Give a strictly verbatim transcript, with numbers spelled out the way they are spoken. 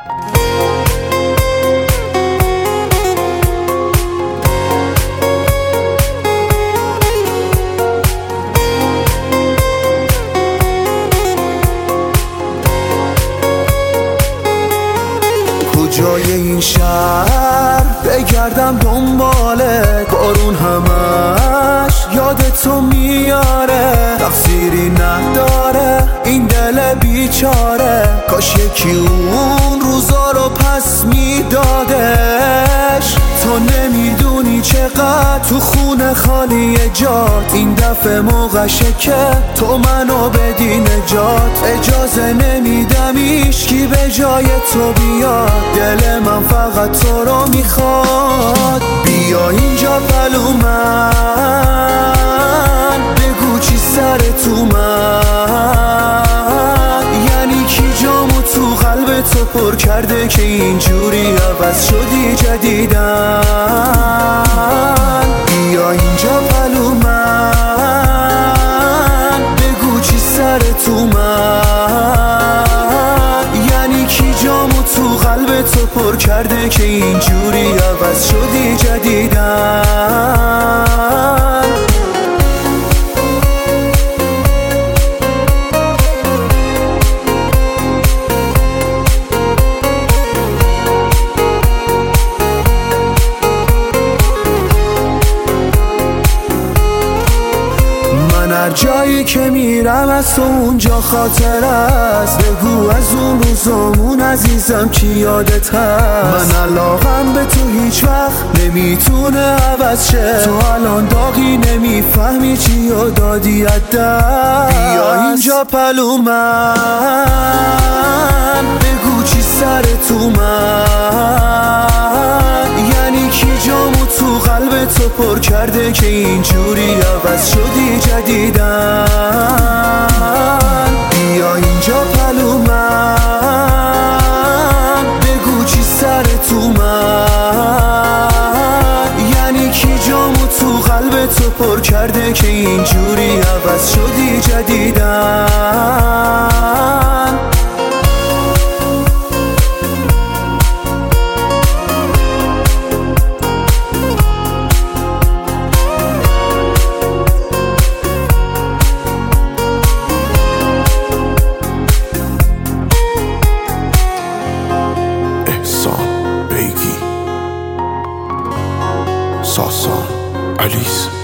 کجای این شهر بگردم دنبالت، بارون همش یادتو میاره، تقصیری نداره این دل بیچاره، کاش یکی اون روزا رو پس میدادش. تو نمیدونی چقدر تو خونه خالی جات، این دفعه موقعشه که تو منو بدی نجات. اجازه نمیدم ایشکی به جای تو بیاد، دل من فقط تو رو میخواد. بیا اینجا پلو من، بگو چی سر تو من، یعنی کی جامو تو قلب تو پر کرده که اینجوری عوض شدی جدیدن. بیا اینجا پلو من، بگو چی سر تو من، یعنی کی جامو تو قلب تو پر کرده که اینجوری عوض شدی جدیدن. هر جایی که میرم از تو اونجا خاطر است، بگو از اون روزامون عزیزم کی یادت هست. من علاقم به تو هیچ وقت نمیتونه عوض شه، تو الان داغی نمیفهمی چی و دادی از دست. بیا اینجا پلو من، بگو چی سر تو من، یعنی کی جامو تو قلب تو پر کرده که اینجوری عوض شدی جدیدن. بیا اینجا پلو من، بگو چی سر تو من، یعنی کی جامو تو قلب تو پر کرده که اینجوری عوض شدی جدیدن. ساسان آلیس